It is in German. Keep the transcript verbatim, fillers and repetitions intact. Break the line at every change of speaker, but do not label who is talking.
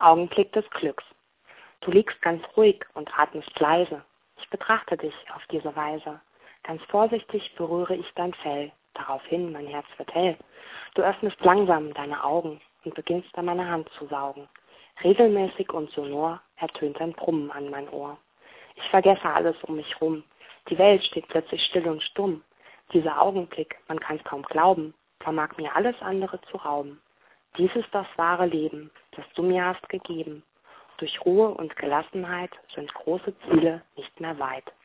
Augenblick des Glücks. Du liegst ganz ruhig und atmest leise. Ich betrachte dich auf diese Weise. Ganz vorsichtig berühre ich dein Fell. Daraufhin mein Herz wird hell. Du öffnest langsam deine Augen und beginnst an meiner Hand zu saugen. Regelmäßig und sonor ertönt ein Brummen an mein Ohr. Ich vergesse alles um mich rum. Die Welt steht plötzlich still und stumm. Dieser Augenblick, man kann's kaum glauben, vermag mir alles andere zu rauben. Dies ist das wahre Leben, das du mir hast gegeben. Durch Ruhe und Gelassenheit sind große Ziele nicht mehr weit.